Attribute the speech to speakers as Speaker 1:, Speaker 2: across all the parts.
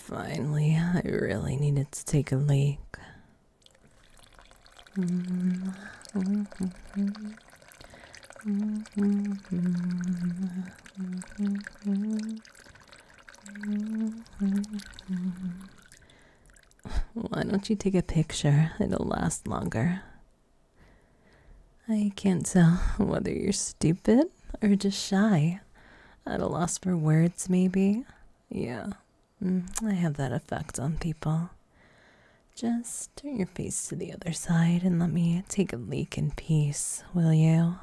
Speaker 1: Finally, I really needed to take a leak. Why don't you take a picture? It'll last longer. I can't tell whether you're stupid or just shy. At a loss for words, maybe? Yeah, I have that effect on people. Just turn your face to the other side and let me take a leak in peace, will you?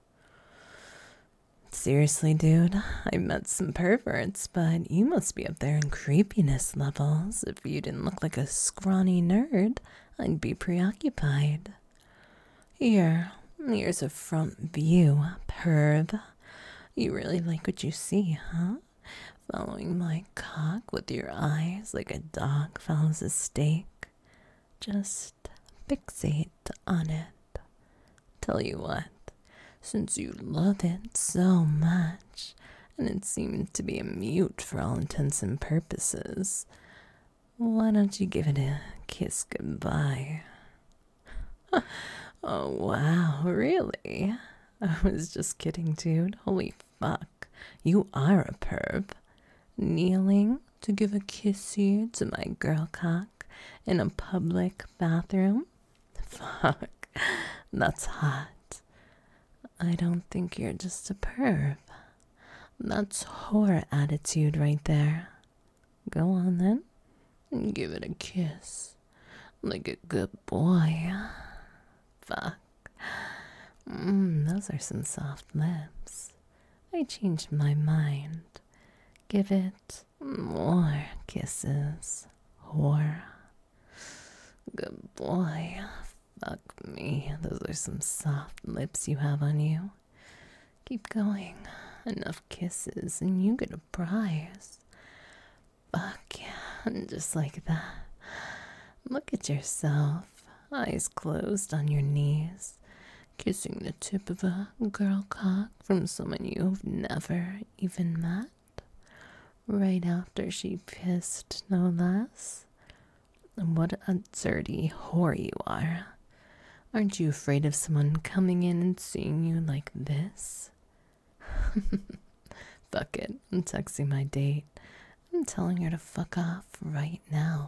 Speaker 1: Seriously, dude, I met some perverts, but you must be up there in creepiness levels. If you didn't look like a scrawny nerd, I'd be preoccupied. Here's a front view, perv. You really like what you see, huh? Following my cock with your eyes like a dog follows a steak. Just fixate on it. Tell you what, since you love it so much, and it seems to be a mute for all intents and purposes, why don't you give it a kiss goodbye? Oh, wow, really? I was just kidding, dude. Holy fuck, you are a perv. Kneeling to give a kissy to my girl cock in a public bathroom? Fuck, that's hot. I don't think you're just a perv. That's whore attitude right there. Go on then, and give it a kiss. Like a good boy. Fuck. Those are some soft lips. I changed my mind. Give it more kisses, whore. Good boy. Fuck me. Those are some soft lips you have on you. Keep going. Enough kisses and you get a prize. Fuck yeah. Just like that. Look at yourself. Eyes closed on your knees. Kissing the tip of a girl cock from someone you've never even met. Right after she pissed, no less. What a dirty whore you are. Aren't you afraid of someone coming in and seeing you like this? Fuck it, I'm texting my date. I'm telling her to fuck off right now.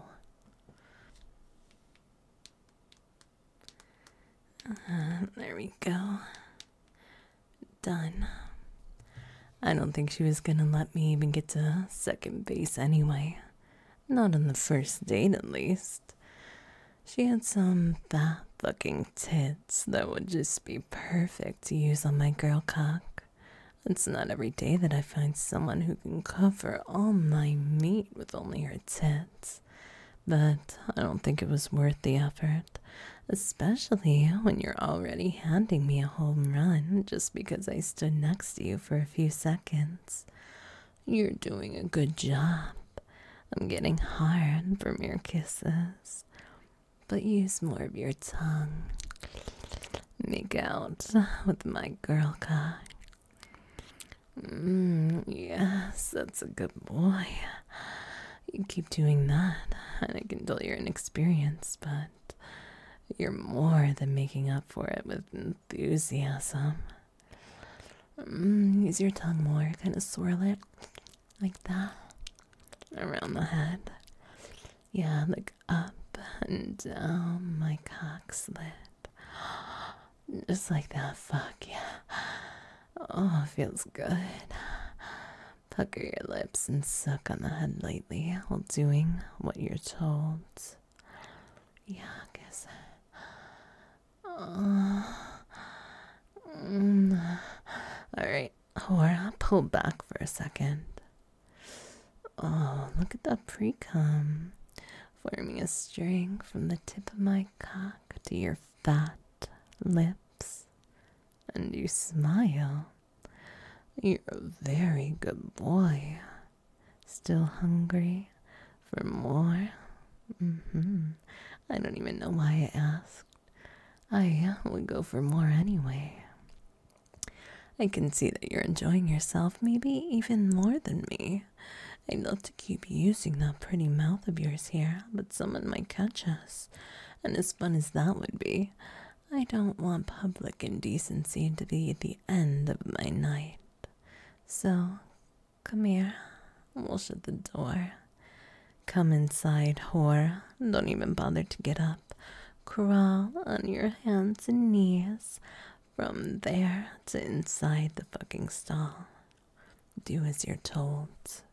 Speaker 1: There we go. Done. I don't think she was gonna let me even get to second base anyway. Not on the first date, at least. She had some fat fucking tits that would just be perfect to use on my girl cock. It's not every day that I find someone who can cover all my meat with only her tits. But I don't think it was worth the effort, especially when you're already handing me a home run just because I stood next to you for a few seconds. You're doing a good job. I'm getting hard from your kisses, but use more of your tongue. Make out with my girl cock. Yes, that's a good boy. You keep doing that, and I can tell you're inexperienced, but you're more than making up for it with enthusiasm. Use your tongue more, kind of swirl it like that around the head. Yeah, like up and down my cock slit. Just like that, fuck yeah. Oh, it feels good. Pucker your lips and suck on the head lightly while doing what you're told. Yeah, kiss it. Alright, whore, pull back for a second. Oh, look at that pre-cum. Forming a string from the tip of my cock to your fat lips. And you smile. You're a very good boy. Still hungry for more? I don't even know why I asked. I would go for more anyway. I can see that you're enjoying yourself, maybe even more than me. I'd love to keep using that pretty mouth of yours here, but someone might catch us. And as fun as that would be, I don't want public indecency to be at the end of my night. So, come here. We'll shut the door. Come inside, whore. Don't even bother to get up. Crawl on your hands and knees from there to inside the fucking stall. Do as you're told.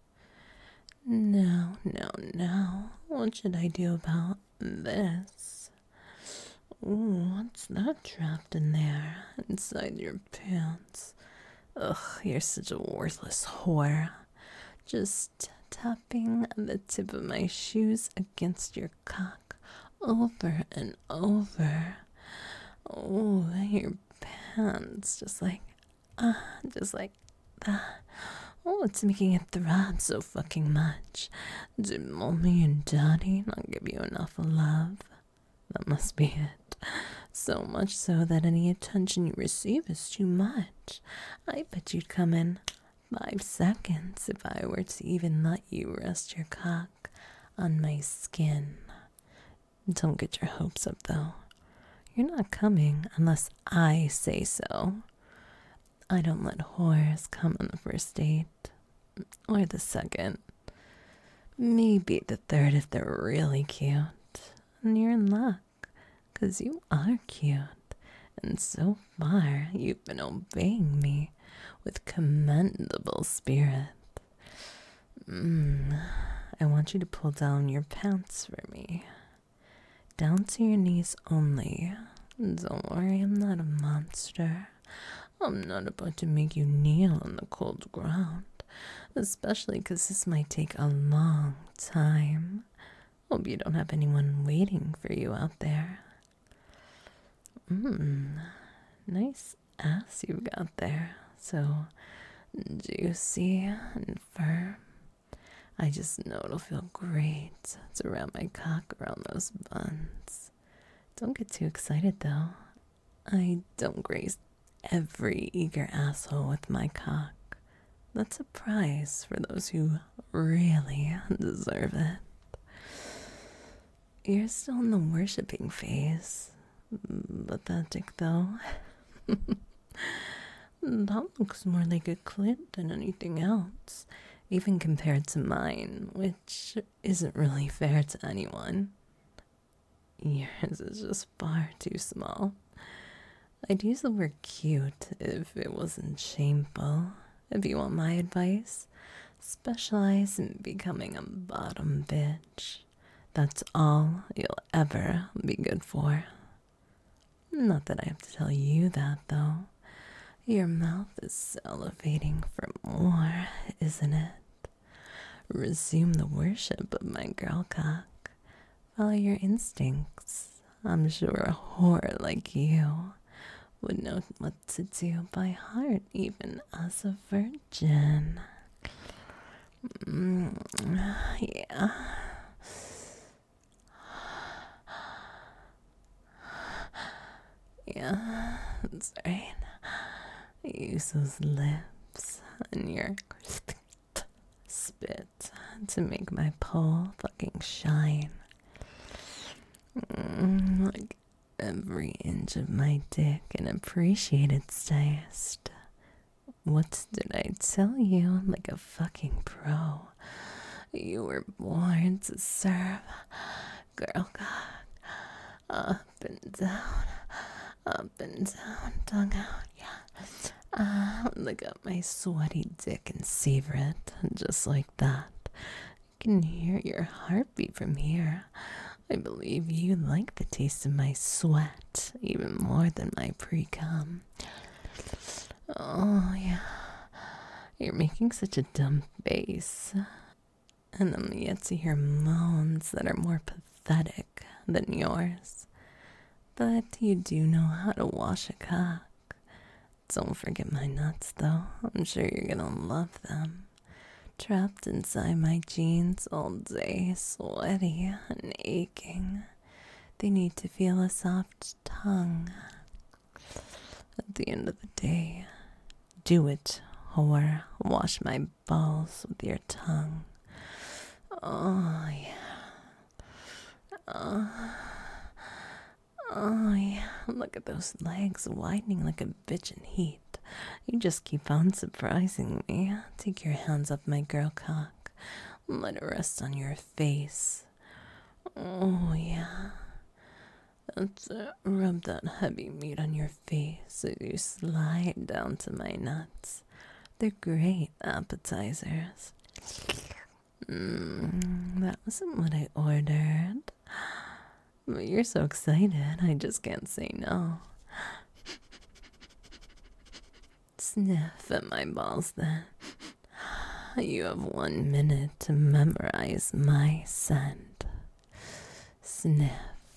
Speaker 1: No, no, no. What should I do about this? Ooh, what's that trapped in there? Inside your pants. Ugh, you're such a worthless whore. Just tapping the tip of my shoes against your cock over and over. Oh, your pants, just like that. Oh, it's making it throb so fucking much. Did mommy and daddy not give you enough love? That must be it. So much so that any attention you receive is too much. I bet you'd come in 5 seconds if I were to even let you rest your cock on my skin. Don't get your hopes up, though. You're not coming unless I say so. I don't let whores come on the first date. Or the second. Maybe the third if they're really cute. And you're in luck, 'cause you are cute. And so far, you've been obeying me with commendable spirit. I want you to pull down your pants for me. Down to your knees only. Don't worry, I'm not a monster. I'm not about to make you kneel on the cold ground. Especially 'cause this might take a long time. Hope you don't have anyone waiting for you out there. Nice ass you've got there. So juicy and firm. I just know it'll feel great to wrap my cock around those buns. Don't get too excited though. I don't graze every eager asshole with my cock. That's a prize for those who really deserve it. You're still in the worshipping phase. But that dick though, that looks more like a clit than anything else, even compared to mine, which isn't really fair to anyone. Yours is just far too small. I'd use the word cute if it wasn't shameful. If you want my advice, specialize in becoming a bottom bitch. That's all you'll ever be good for. Not that I have to tell you that, though. Your mouth is salivating for more, isn't it? Resume the worship of my girl cock. Follow your instincts. I'm sure a whore like you would know what to do by heart, even as a virgin. Yeah. Yeah, that's right. Use those lips and your spit to make my pole fucking shine. Like every inch of my dick and appreciate its taste. What did I tell you? Like a fucking pro. You were born to serve. Girl cock. Up and down. Up and down. Tongue out. Yeah. Look up my sweaty dick and savor it. Just like that. I can hear your heartbeat from here. I believe you like the taste of my sweat even more than my pre-cum. Oh, yeah. You're making such a dumb face. And I'm yet to hear moans that are more pathetic than yours. But you do know how to wash a cock. Don't forget my nuts, though. I'm sure you're gonna love them. Trapped inside my jeans all day, sweaty and aching. They need to feel a soft tongue. At the end of the day, do it, whore. Wash my balls with your tongue. Oh, yeah. Oh, yeah. Look at those legs widening like a bitch in heat. You just keep on surprising me. Take your hands off my girl cock. Let it rest on your face. Oh, yeah. That's it. Rub that heavy meat on your face as you slide down to my nuts. They're great appetizers. That wasn't what I ordered. But you're so excited, I just can't say no. Sniff at my balls then. You have 1 minute to memorize my scent. Sniff.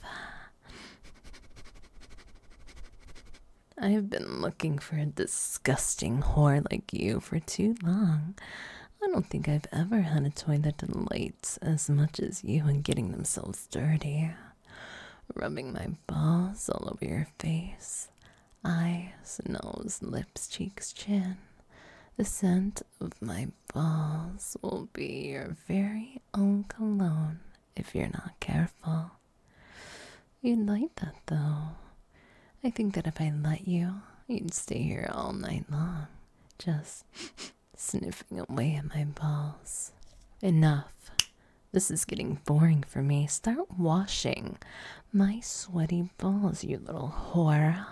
Speaker 1: I've been looking for a disgusting whore like you for too long. I don't think I've ever had a toy that delights as much as you in getting themselves dirty. Rubbing my balls all over your face. Eyes, nose, lips, cheeks, chin. The scent of my balls will be your very own cologne if you're not careful. You'd like that though. I think that if I let you, you'd stay here all night long, just sniffing away at my balls. Enough. This is getting boring for me. Start washing my sweaty balls, you little whore.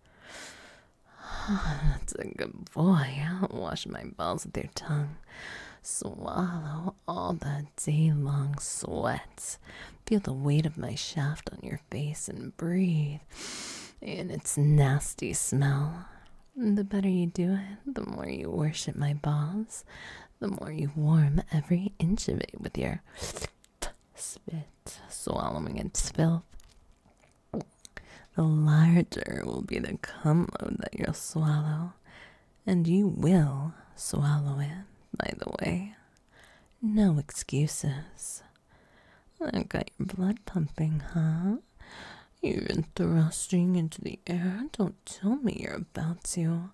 Speaker 1: That's a good boy. Wash my balls with your tongue. Swallow all that day-long sweat. Feel the weight of my shaft on your face and breathe in its nasty smell. The better you do it, the more you worship my balls, the more you warm every inch of it with your spit, swallowing its filth. The larger will be the cum load that you'll swallow, and you will swallow it, by the way. No excuses. I got your blood pumping, huh? You've been thrusting into the air. Don't tell me you're about to.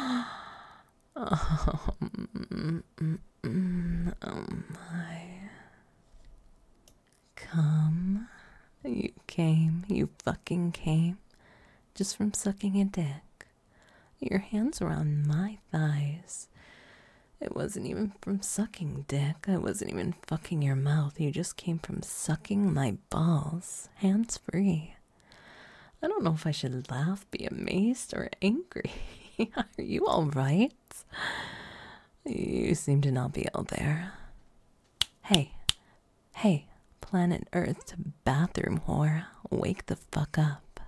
Speaker 1: Oh my. Come. You came. You fucking came. Just from sucking a dick. Your hands were on my thighs. It wasn't even from sucking dick. I wasn't even fucking your mouth. You just came from sucking my balls. Hands free. I don't know if I should laugh, be amazed, or angry. Are you alright? You seem to not be all there. Hey, planet Earth to bathroom whore. Wake the fuck up.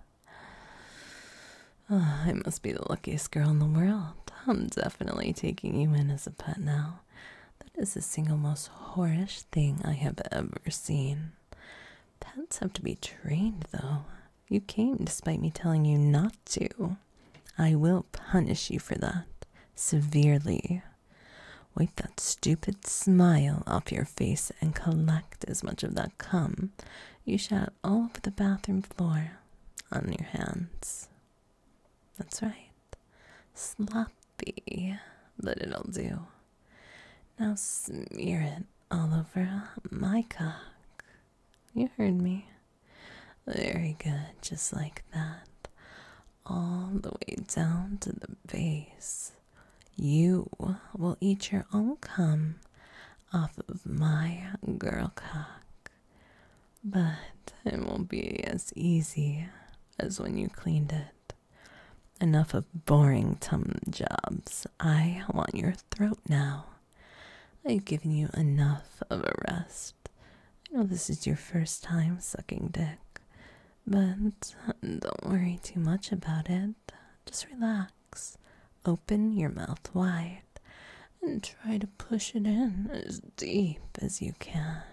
Speaker 1: I must be the luckiest girl in the world. I'm definitely taking you in as a pet now. That is the single most whorish thing I have ever seen. Pets have to be trained, though. You came despite me telling you not to. I will punish you for that. Severely. Wipe that stupid smile off your face and collect as much of that cum you shat all over the bathroom floor on your hands. That's right. Sloppy, but it'll do. Now smear it all over my cock. You heard me. Very good, just like that. All the way down to the base. You will eat your own cum off of my girl cock. But it won't be as easy as when you cleaned it. Enough of boring tum jobs. I want your throat now. I've given you enough of a rest. I know this is your first time sucking dick. But don't worry too much about it. Just relax. Open your mouth wide and try to push it in as deep as you can.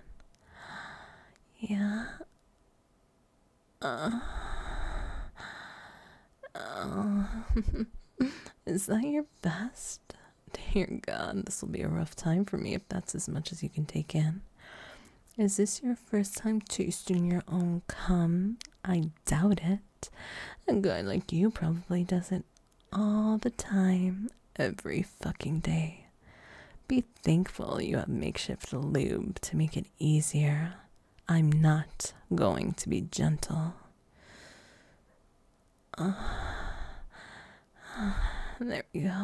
Speaker 1: Yeah. Is that your best? Dear God, this will be a rough time for me if that's as much as you can take in. Is this your first time tasting your own cum? I doubt it. A guy like you probably does it all the time, every fucking day. Be thankful you have makeshift lube to make it easier. I'm not going to be gentle. There we go.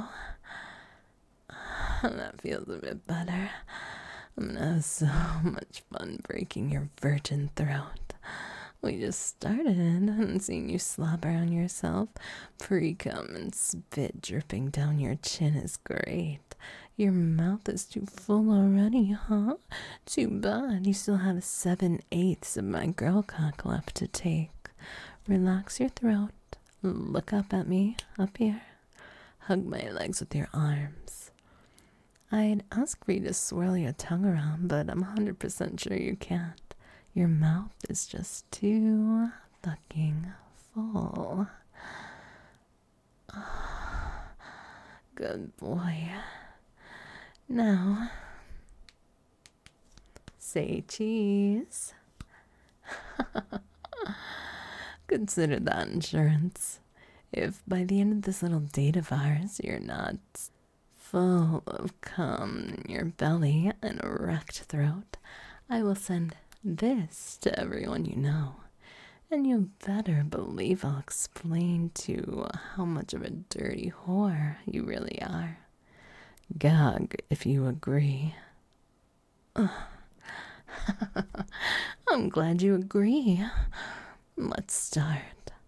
Speaker 1: That feels a bit better. I'm gonna have so much fun breaking your virgin throat. We just started, and seeing you slobber on yourself, pre-cum and spit dripping down your chin is great. Your mouth is too full already, huh? Too bad you still have 7/8 of my girl cock left to take. Relax your throat. Look up at me, up here. Hug my legs with your arms. I'd ask for you to swirl your tongue around, but I'm 100% sure you can't. Your mouth is just too fucking full. Good boy. Now, say cheese. Consider that insurance. If by the end of this little date of ours you're not full of cum in your belly and a wrecked throat, I will send this to everyone you know. And you better believe I'll explain to how much of a dirty whore you really are. Gag if you agree. I'm glad you agree. Let's start.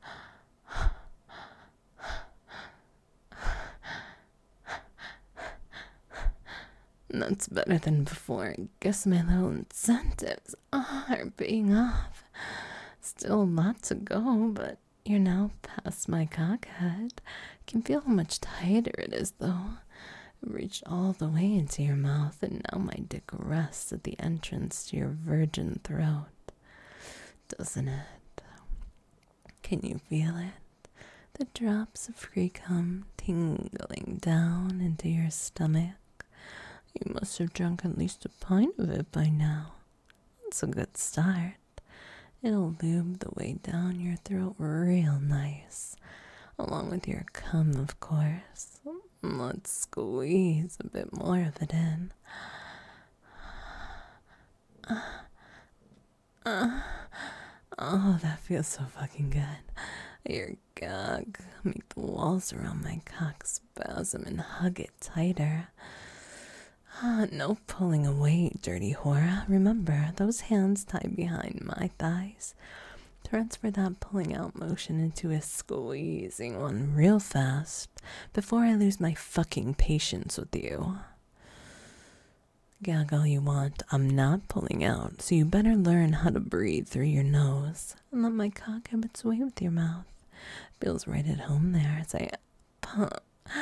Speaker 1: That's better than before. I guess my little incentives are paying off. Still a lot to go, but you're now past my cockhead. Can feel how much tighter it is, though. It reached all the way into your mouth, and now my dick rests at the entrance to your virgin throat. Doesn't it? Can you feel it? The drops of free cum tingling down into your stomach. You must have drunk at least a pint of it by now. That's a good start. It'll lube the way down your throat real nice, along with your cum, of course. Let's squeeze a bit more of it in. Oh, that feels so fucking good. Your gag make the walls around my cock spasm and hug it tighter. No pulling away, dirty whore. Remember, those hands tied behind my thighs. Transfer that pulling out motion into a squeezing one real fast before I lose my fucking patience with you. Gag all you want, I'm not pulling out, so you better learn how to breathe through your nose and let my cock have its way with your mouth. Feels right at home there as I pump,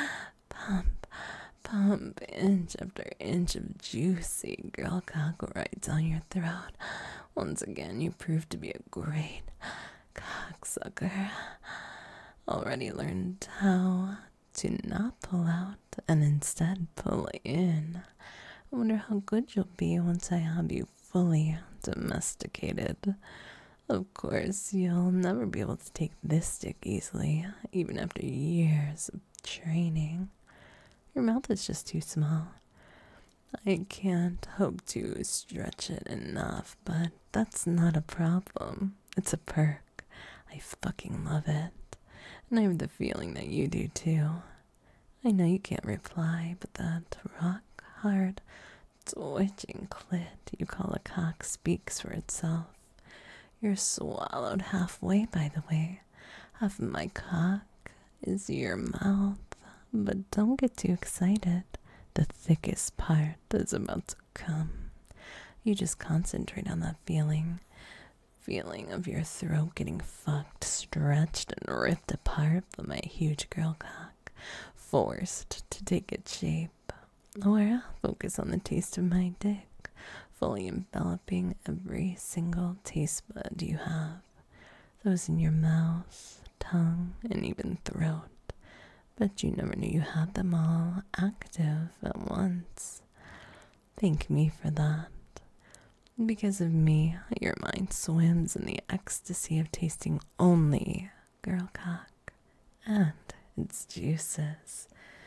Speaker 1: inch after inch of juicy girl cock right down your throat. Once again, you prove to be a great cocksucker. Already learned how to not pull out and instead pull in. I wonder how good you'll be once I have you fully domesticated. Of course, you'll never be able to take this dick easily, even after years of training. Your mouth is just too small. I can't hope to stretch it enough, but that's not a problem. It's a perk. I fucking love it. And I have the feeling that you do too. I know you can't reply, but that rock hard, twitching clit you call a cock speaks for itself. You're swallowed halfway, by the way. Half of my cock is your mouth. But don't get too excited. The thickest part is about to come. You just concentrate on that feeling of your throat getting fucked, stretched, and ripped apart by my huge girl cock, forced to take its shape. Or focus on the taste of my dick, fully enveloping every single taste bud you have. Those in your mouth, tongue, and even throat. Bet you never knew you had them all active at once. Thank me for that. Because of me, your mind swims in the ecstasy of tasting only girl cock and its juices.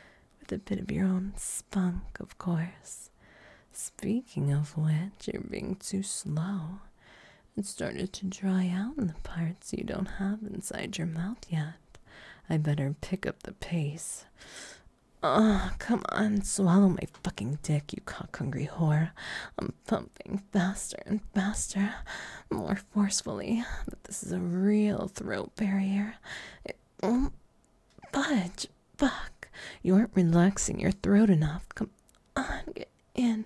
Speaker 1: with a bit of your own spunk, of course. Speaking of which, you're being too slow. It started to dry out in the parts you don't have inside your mouth yet. I better pick up the pace. Come on, swallow my fucking dick, you cock-hungry whore. I'm pumping faster and faster, more forcefully, but this is a real throat barrier. It won't budge. Fuck. You aren't relaxing your throat enough. Come on, get in.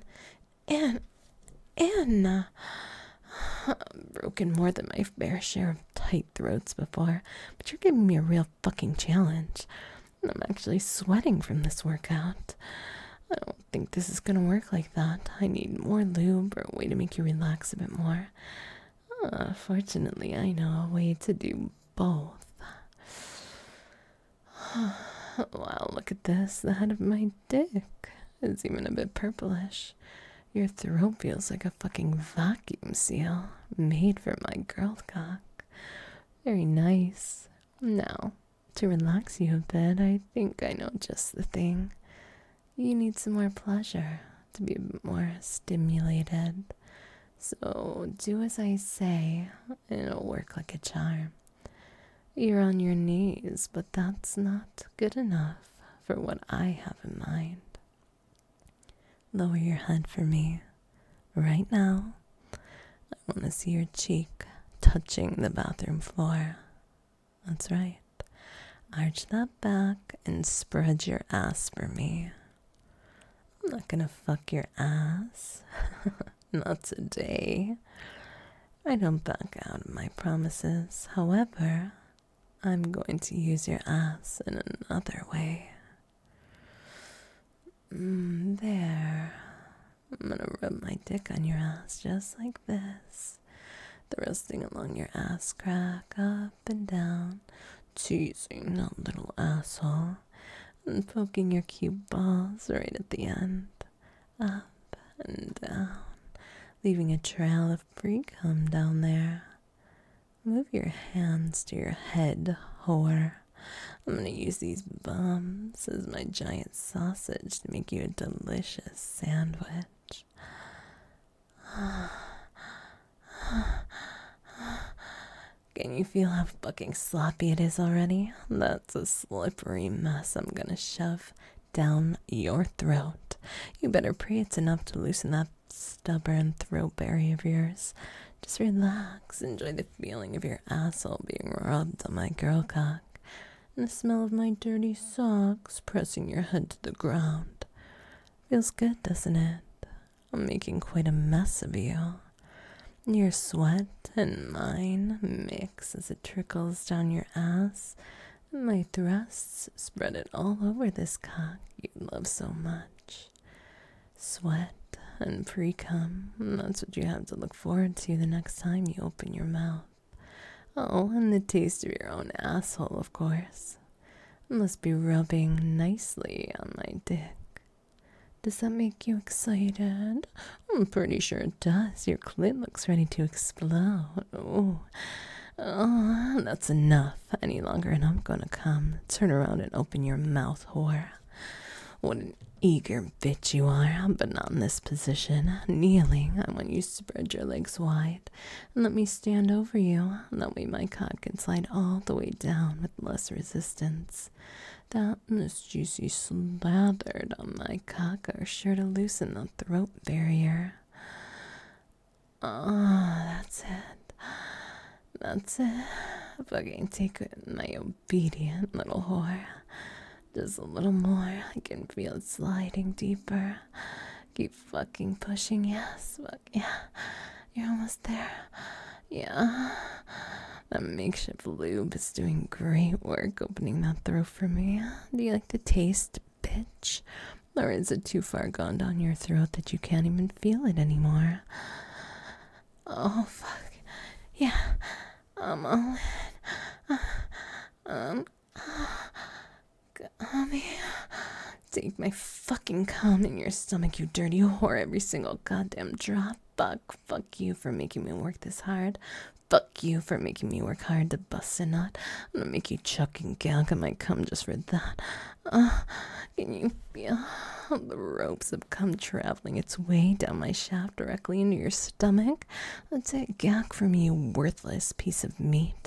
Speaker 1: I've broken more than my fair share of tight throats before, but you're giving me a real fucking challenge. I'm actually sweating from this workout. I don't think this is gonna work like that. I need more lube or a way to make you relax a bit more. Fortunately, I know a way to do both. Wow, look at this. The head of my dick is even a bit purplish. Your throat feels like a fucking vacuum seal made for my girl cock. Very nice. Now, to relax you a bit, I think I know just the thing. You need some more pleasure to be a bit more stimulated. So do as I say, and it'll work like a charm. You're on your knees, but that's not good enough for what I have in mind. Lower your head for me. Right now, I want to see your cheek touching the bathroom floor. That's right. Arch that back and spread your ass for me. I'm not gonna fuck your ass. Not today. I don't back out of my promises. However, I'm going to use your ass in another way. There. I'm gonna rub my dick on your ass just like this. Thrusting along your ass crack, up and down, teasing that little asshole, and poking your cute balls right at the end, up and down, leaving a trail of pre-cum down there. Move your hands to your head, whore. I'm gonna use these bums as my giant sausage to make you a delicious sandwich. Can you feel how fucking sloppy it is already? That's a slippery mess I'm gonna shove down your throat. You better pray it's enough to loosen that stubborn throat barrier of yours. Just relax, enjoy the feeling of your asshole being rubbed on my girl cock, and the smell of my dirty socks pressing your head to the ground. Feels good, doesn't it? I'm making quite a mess of you. Your sweat and mine mix as it trickles down your ass, and my thrusts spread it all over this cock you love so much. Sweat and pre-cum, that's what you have to look forward to the next time you open your mouth. Oh, and the taste of your own asshole, of course. It must be rubbing nicely on my dick. Does that make you excited? I'm pretty sure it does. Your clit looks ready to explode. Oh, that's enough. Any longer and I'm gonna come. Turn around and open your mouth, whore. What an eager bitch you are, but not in this position. Kneeling, I want you to spread your legs wide and let me stand over you. That way my cock can slide all the way down with less resistance. That and this juicy slathered on my cock are sure to loosen the throat barrier. That's it. That's it. Fucking take it, my obedient little whore. Just a little more. I can feel it sliding deeper. Keep fucking pushing. Yes. Fuck. Yeah. You're almost there. Yeah. That makeshift lube is doing great work opening that throat for me. Do you like the taste, bitch? Or is it too far gone down your throat that you can't even feel it anymore? Oh, fuck. Yeah. I'm all in. Take my fucking cum in your stomach, you dirty whore, every single goddamn drop. Fuck you for making me work this hard. Fuck you for making me work hard to bust a nut. I'm gonna make you chuck and gag on my cum just for that. Can you feel how the ropes have come traveling its way down my shaft directly into your stomach? That's it, gag for me, you worthless piece of meat.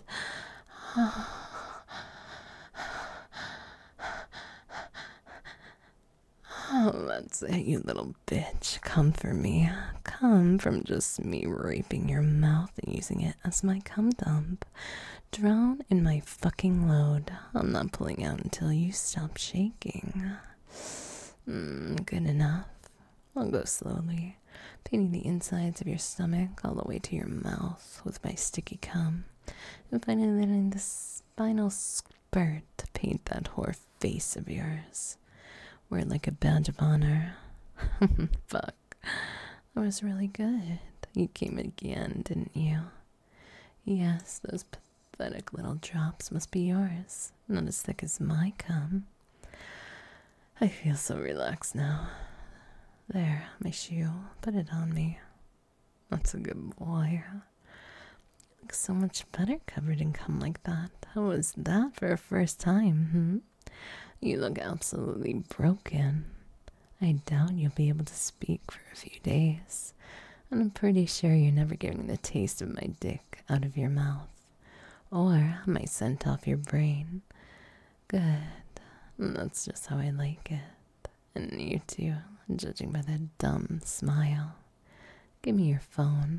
Speaker 1: Oh, that's it, you little bitch. Come for me. Come from just me raping your mouth and using it as my cum dump. Drown in my fucking load. I'm not pulling out until you stop shaking. Good enough. I'll go slowly, painting the insides of your stomach all the way to your mouth with my sticky cum, and finally letting the spinal spurt to paint that whore face of yours. Wear it like a badge of honor. Fuck. That was really good. You came again, didn't you? Yes, those pathetic little drops must be yours. Not as thick as my cum. I feel so relaxed now. There, my shoe. Put it on me. That's a good boy. You look so much better covered in cum like that. How was that for a first time, You look absolutely broken. I doubt you'll be able to speak for a few days. And I'm pretty sure you're never getting the taste of my dick out of your mouth. Or my scent off your brain. Good. That's just how I like it. And you too, judging by that dumb smile. Give me your phone.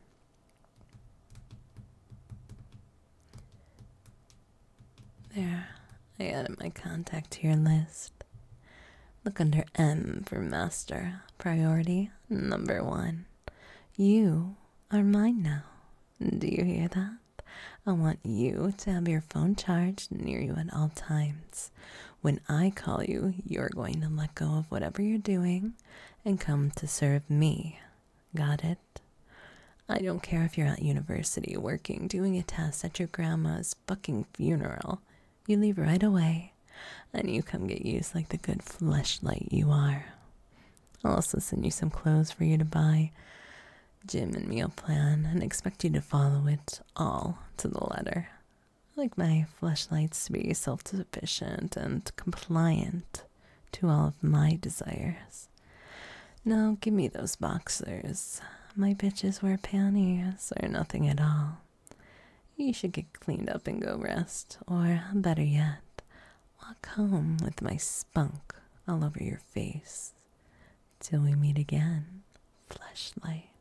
Speaker 1: There. I added my contact to your list. Look under M for master. Priority number 1. You are mine now. Do you hear that? I want you to have your phone charged near you at all times. When I call you, you're going to let go of whatever you're doing and come to serve me. Got it? I don't care if you're at university working, doing a test at your grandma's fucking funeral. You leave right away, and you come get used like the good fleshlight you are. I'll also send you some clothes for you to buy, gym and meal plan, and expect you to follow it all to the letter. I like my fleshlights to be self-sufficient and compliant to all of my desires. Now give me those boxers. My bitches wear panties or nothing at all. You should get cleaned up and go rest, or better yet, walk home with my spunk all over your face. Till we meet again, fleshlight.